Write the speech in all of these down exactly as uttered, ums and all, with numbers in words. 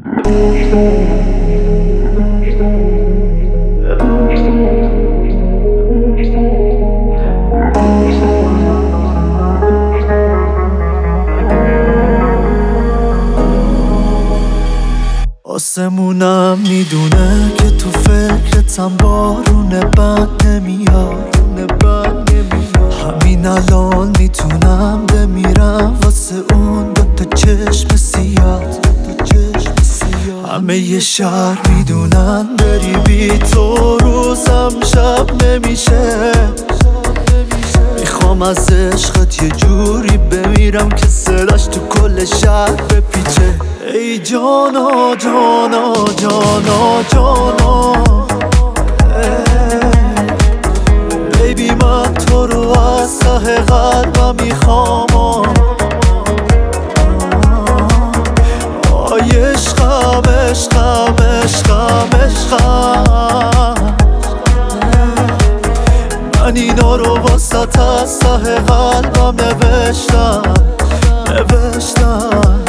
آسمونم میدونه که تو فکرتم بارونه بد نمیاد همین الان میتونم بمیرم واسه اون دوتا چشم سیاه. همه یه شهر میدونن بری بی تو روزم شب نمیشه. میخوام از عشقت یه جوری بمیرم که صداش تو کل شهر بپیچه. ای جانا جانا جانا جانا بیبی من تو رو از ته قلبم میخوام. آی عشقم عشقم عشقم عشقم من اینا رو واسط از ته قلبم نوشتم نوشتم.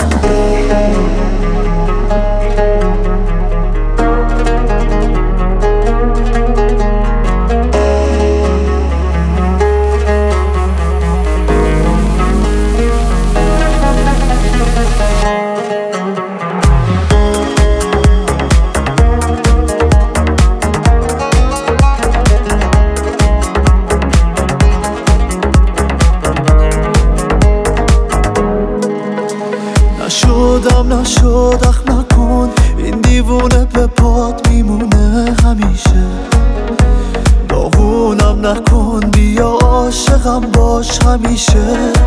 نشدم نشد اخ نکن این دیوونه به پات میمونه همیشه. داغونم نکن بیا عاشقم باش همیشه.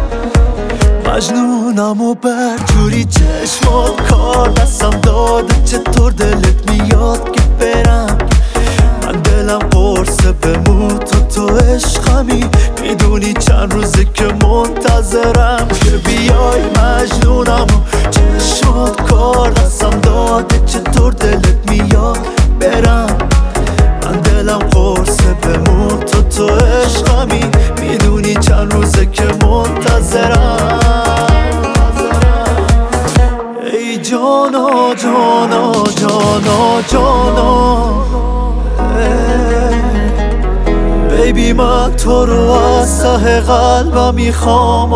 مجنونم و بر جوری چشمات کار دستم داده چطور دلت میاد که برم. من دلم قرصه بموت تو تو عشقمی میدونی چند روزه که منتظرم که بیای. مجنونم و چشمات کار دستم داده چطور دلت میاد برم. من دلم قرصه بموت تو تو عشقمی میدونی چند روزه که منتظرم. ای جانا جانا جانا جانا بیبی من تو رو از ته قلبم میخوام.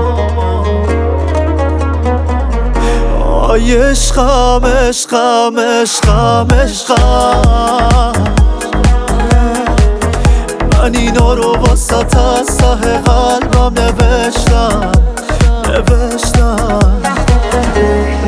آی عشقم عشقم عشقم عشقم من اینا رو واسط از ته قلبم نوشتم نوشتم.